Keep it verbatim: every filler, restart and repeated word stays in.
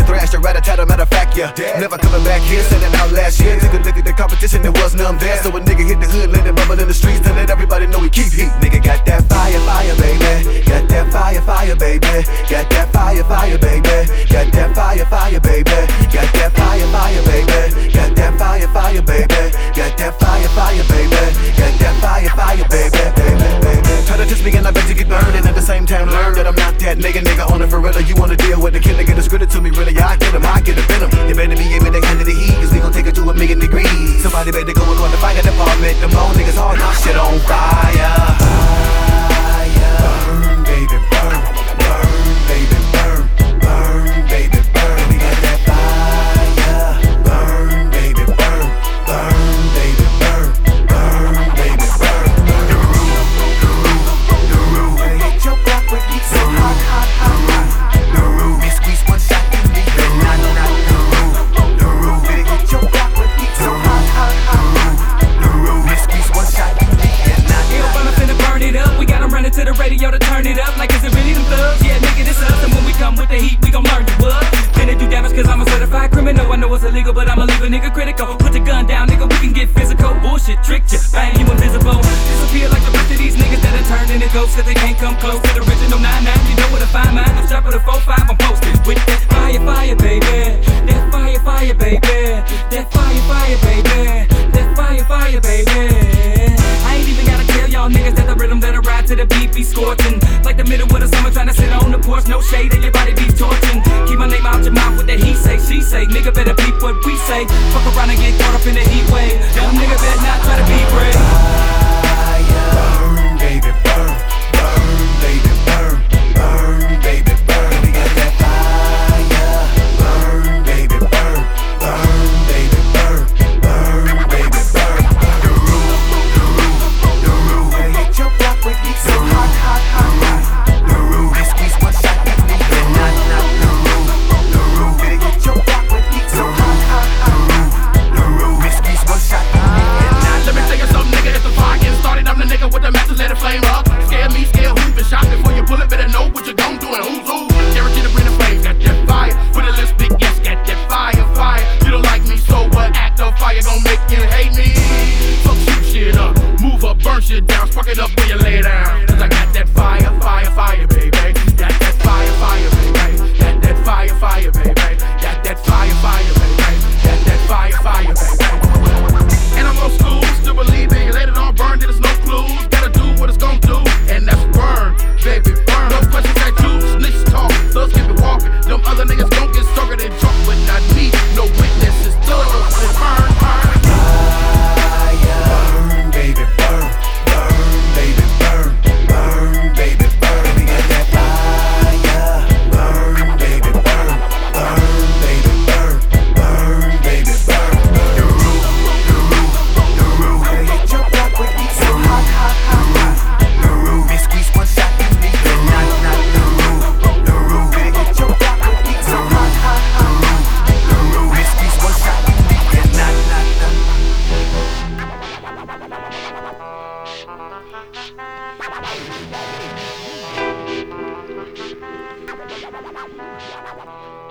thrashed her, rat-a-tat, matter of fact, yeah. Never coming back here, said it out last year. Took a look at the competition, there was none there. So a nigga hit the hood, let it bubble in the streets, to let everybody know he keep heat. Nigga got that fire, fire, baby. Got that fire, fire, baby. Got that fire, fire, baby. Got that fire, fire, baby. Got that fire, fire, baby. Got that fire, fire, baby. Got that fire, fire, baby. Got that fire, fire, baby, baby, baby. Try to diss me and I bet you get burned, and at the same time learn that I'm not that nigga, nigga on the Ferrella. You wanna deal with the killer, get a script to me, really? I get him, I get a venom. You better be able to handle the heat, cause we gon' take it to a million degrees. Somebody better go and call the fire department. Them old niggas hard, my shit on fire. Fire. Burn, baby, burn. Burn, baby, burn. Burn, baby, burn. We got that fire. Burn, baby, burn. Burn, baby, burn. Burn, baby, burn. The roof, the roof, the roof. Better hit your block with me so hot, hot, hot, hot. The roof, me squeeze one shot, you need the knock, knock. The roof, the roof. Better hit your block with me so hot, hot, hot. The roof, me squeeze one shot, you need the knock, knock. Yo, I'm finna burn it up. We gotta run it to the radio to turn it up. Like, is it really them thugs? Yeah, nigga, this us. And when we come with the heat, we gon' learn you what. Finna do damage cause I'm a certified criminal. I know it's illegal, but I'ma leave a nigga critical. Put the gun down, nigga, we can get physical. Bullshit, tricked ya, bang, you invisible. Disappear like the rest of these niggas that are turned into ghosts, cause they can't come close to the original nine nine. You know where to find mine. I'm sharp with a four five, I'm posted with that fire, fire, baby. That fire, fire, baby. That fire, fire, baby. That fire, fire, baby. I ain't even gotta tell y'all niggas that the rhythm that I ride to the beat be scorching. Like the middle of the summer trying to sit on the porch, no shade and your body be torching. Keep my name out your mouth with that he say, she say. Nigga better peep what we say. Fuck around and get caught up in the heat wave. Young nigga better not try to be brave. Burn, baby, burn. Burn, baby, burn. Burn, baby, burn. We got that fire. Burn, baby, burn. Burn, baby, burn. Burn, baby, burn. The roof, the roof, the roof. Better hit your block with me so hot, hot, hot, hot. The roof, they squeeze one shot, you need the knock, knock. The roof, the roof. Better hit your block with me so hot, hot, hot, hot. The roof, they squeeze one shot, you need the knock. Let me tell you something, nigga, if the fire getting started, I'm the nigga with the match, let it flame up. Scare me, scare who been shot before you pull it, better know what you gon' do and who's who. Guarantee to bring the flames, got that fire. With a lipstick, yes, got that fire, fire. You don't like me, so what? Act of fire gon' make you hate me. Fuck shoot shit up, move up, burn shit down, spark it up where you lay down. Cause I got that fire, fire, fire, baby. Got that fire, fire, baby. Got that fire, fire, baby. Got that fire, fire, baby. Got that fire, fire, baby. And I'm old school, still believing. Let it all burn, there's no clues. Gotta do what it's gon' do, and that's burn, baby, burn. No questions asked you, snitch talk, thugs keep it walking. Them other niggas don't get stronger than drunk, but not me. No witnesses, thugs, and burn, burn. Burn, baby, burn. Burn, baby, burn. Burn, baby, burn. We got that fire. Burn, baby, burn. Burn, baby, burn. Burn, baby, burn. The roof, the roof, the roof. Better hit your block with me so hot, hot, hot, hot. The roof, me squeeze one shot, you need the knock, knock. The roof, the roof. Better hit your block with me so hot, hot, hot, hot. The roof, me squeeze one shot, you need the knock, knock, knock.